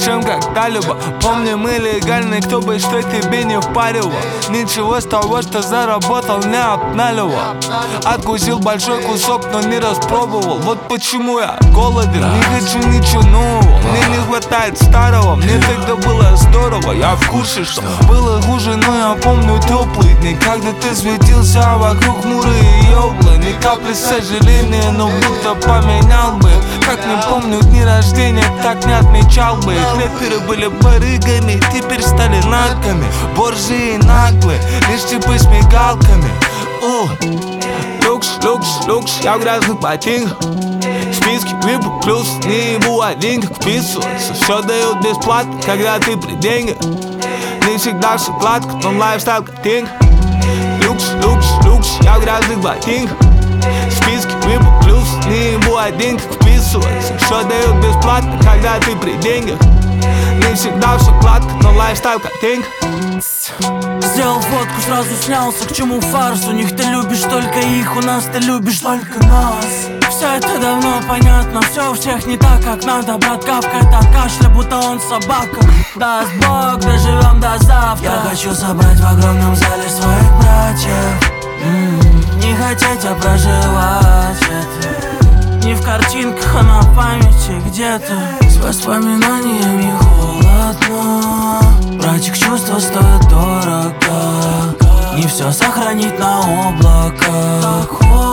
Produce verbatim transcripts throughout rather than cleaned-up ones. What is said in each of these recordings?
чем когда-либо. Помни, мы легальны, кто бы что тебе не впаривал. Ничего с того, что заработал, не обналивал. Откусил большой кусок, но не распробовал. Вот почему я голоден, не хочу ничего нового. Мне не хватает старого, мне тогда было здорово. Я в курсе, что было хуже, но я помню теплые дни, когда ты светился, а вокруг хмурые ёблы. Ни капли сожаления, но будто поменял бы. Как не помню дни рождения, так не отмечал бы их. Рэперы были барыгами, теперь стали нарками. Борзые и наглые, лишь типы с мигалками. О, люкс, люкс, люкс, я в грязных ботинках. Списки, випы, плюс, не ебу один, как вписываться. Все дают бесплатно, когда ты при деньгах. Не всегда все гладко, но лайфстайл картинка. Люкс, люкс, люкс, я в грязных ботинках. Списки, випы, плюс, не ебу один, как вписываться. Все дают бесплатно, когда ты при деньгах. Не всегда все гладко, но лайфстайл картинка. Сделал фотку, сразу снялся, к чему фарс? У них ты любишь только их, у нас ты любишь только нас. Все это давно понятно, все у всех не так, как надо. Брат капкает от кашля, будто он собака. Даст Бог, доживем до завтра. Я хочу собрать в огромном зале своих братьев. М-м, не хотеть, а проживать это. Не в картинках, а на памяти где-то. С воспоминаниями холодно. Братик, чувства стоят дорого. Не все сохранить на облаках. Так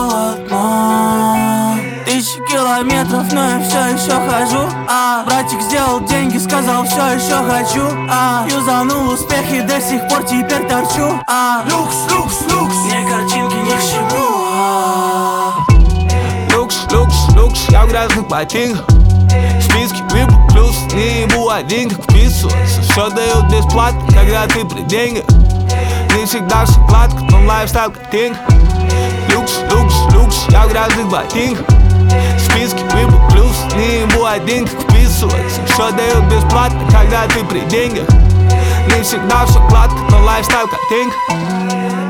холодно. Тысячи километров, но я все еще хожу. А братик сделал деньги, сказал все еще хочу. А юзанул успехи, до сих пор теперь торчу. А люкс, люкс, люкс. Мне картинки ни к чему. А люкс, люкс, люкс, я в грязных ботинках. Списки, випы, плюс, не ебу один, как вписываться. Все дают бесплатно, когда ты при деньгах. Не всегда все гладко, но лайфстайл картинка. Люкс, люкс, люкс, я в грязных ботинках. Списки, випы, плюс, не ебу один, как вписываться. Все дают бесплатно, когда ты при деньгах. Не всегда все гладко, но лайфстайл картинка.